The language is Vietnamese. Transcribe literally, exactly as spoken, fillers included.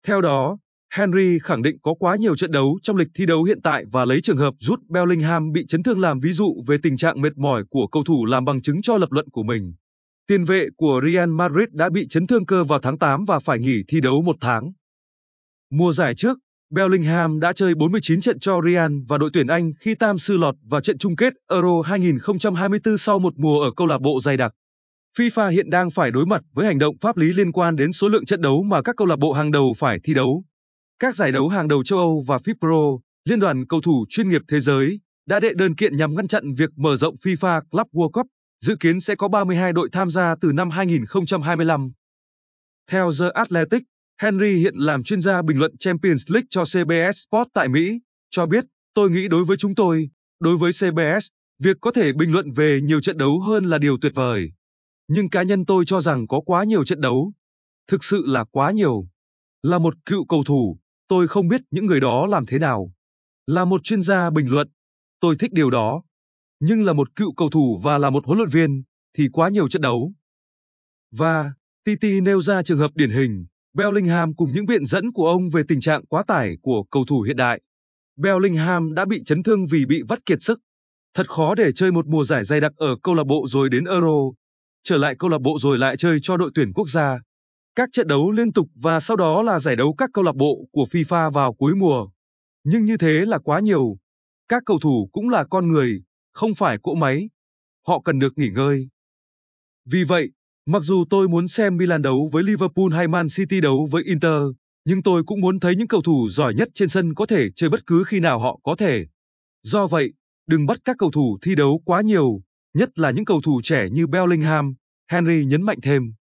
Theo đó, Henry khẳng định có quá nhiều trận đấu trong lịch thi đấu hiện tại và lấy trường hợp Jude Bellingham bị chấn thương làm ví dụ về tình trạng mệt mỏi của cầu thủ làm bằng chứng cho lập luận của mình. Tiền vệ của Real Madrid đã bị chấn thương cơ vào tháng tám và phải nghỉ thi đấu một tháng. Mùa giải trước, Bellingham đã chơi bốn mươi chín trận cho Real và đội tuyển Anh khi Tam Sư lọt vào trận chung kết Euro hai không hai tư sau một mùa ở câu lạc bộ dày đặc. FIFA hiện đang phải đối mặt với hành động pháp lý liên quan đến số lượng trận đấu mà các câu lạc bộ hàng đầu phải thi đấu. Các giải đấu hàng đầu châu Âu và FIFPro, Liên đoàn cầu thủ chuyên nghiệp thế giới, đã đệ đơn kiện nhằm ngăn chặn việc mở rộng FIFA Club World Cup, dự kiến sẽ có ba mươi hai đội tham gia từ năm hai không hai lăm. Theo The Athletic, Henry hiện làm chuyên gia bình luận Champions League cho xê bê ét Sport tại Mỹ, cho biết, tôi nghĩ đối với chúng tôi, đối với xê bê ét, việc có thể bình luận về nhiều trận đấu hơn là điều tuyệt vời. Nhưng cá nhân tôi cho rằng có quá nhiều trận đấu. Thực sự là quá nhiều. Là một cựu cầu thủ, tôi không biết những người đó làm thế nào. Là một chuyên gia bình luận, tôi thích điều đó. Nhưng là một cựu cầu thủ và là một huấn luyện viên, thì quá nhiều trận đấu. Và, Titi nêu ra trường hợp điển hình, Bellingham cùng những biện dẫn của ông về tình trạng quá tải của cầu thủ hiện đại. Bellingham đã bị chấn thương vì bị vắt kiệt sức. Thật khó để chơi một mùa giải dày đặc ở câu lạc bộ rồi đến Euro, trở lại câu lạc bộ rồi lại chơi cho đội tuyển quốc gia. Các trận đấu liên tục và sau đó là giải đấu các câu lạc bộ của FIFA vào cuối mùa. Nhưng như thế là quá nhiều. Các cầu thủ cũng là con người, không phải cỗ máy. Họ cần được nghỉ ngơi. Vì vậy, mặc dù tôi muốn xem Milan đấu với Liverpool hay Man City đấu với Inter, nhưng tôi cũng muốn thấy những cầu thủ giỏi nhất trên sân có thể chơi bất cứ khi nào họ có thể. Do vậy, đừng bắt các cầu thủ thi đấu quá nhiều, nhất là những cầu thủ trẻ như Bellingham, Henry nhấn mạnh thêm.